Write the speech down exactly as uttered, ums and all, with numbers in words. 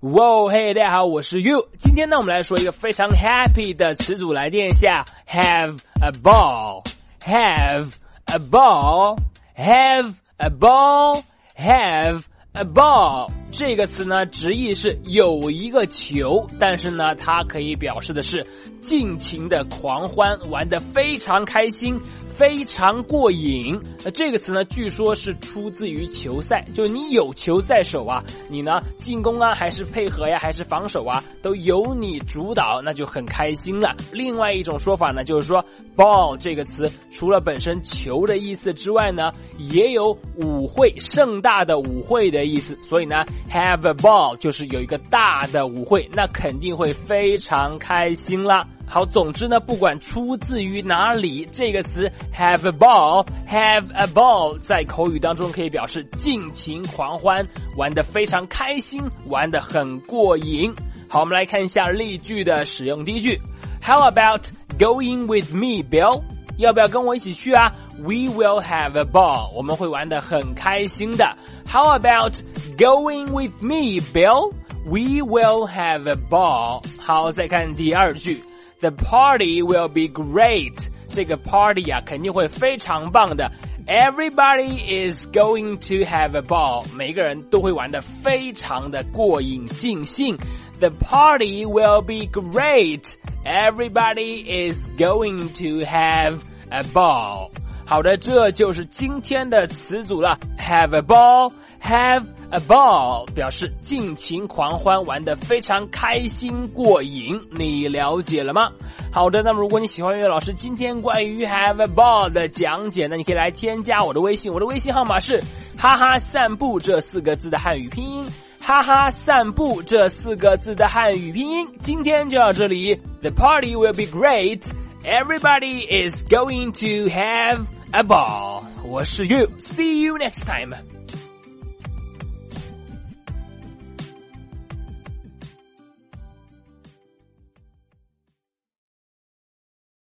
哇嘿，大家好，我是 You。今天呢，我们来说一个非常 happy 的词组，来念一下 have a ball, have a ball, have a ball, have a ball。这个词呢，直译是有一个球，但是呢，它可以表示的是尽情的狂欢，玩得非常开心。非常过瘾。那这个词呢，据说是出自于球赛，就是你有球在手啊，你呢进攻啊，还是配合呀，还是防守啊，都由你主导，那就很开心了。另外一种说法呢，就是说 ball 这个词除了本身球的意思之外呢，也有舞会，盛大的舞会的意思。所以呢 have a ball 就是有一个大的舞会，那肯定会非常开心啦。好，总之呢，不管出自于哪里，这个词 have a ball, have a ball 在口语当中可以表示尽情狂欢，玩得非常开心，玩得很过瘾。好，我们来看一下例句的使用。第一句 How about going with me, Bill? 要不要跟我一起去啊？ We will have a ball. 我们会玩得很开心的。How about going with me, Bill? We will have a ball. 好，再看第二句The party will be great. 这个 party 啊，肯定会非常棒的。Everybody is going to have a ball. 每个人都会玩得非常的过瘾尽兴。The party will be great. Everybody is going to have a ball. 好的，这就是今天的词组了。Have a ball, have a ball 表示尽情狂欢，玩得非常开心过瘾，你了解了吗？好的，那么如果你喜欢岳老师今天关于 have a ball 的讲解呢，你可以来添加我的微信，我的微信号码是哈哈散步这四个字的汉语拼音，哈哈散步这四个字的汉语拼音。今天就到这里 The party will be great. Everybody is going to have a ball. 我是 You. See you next time.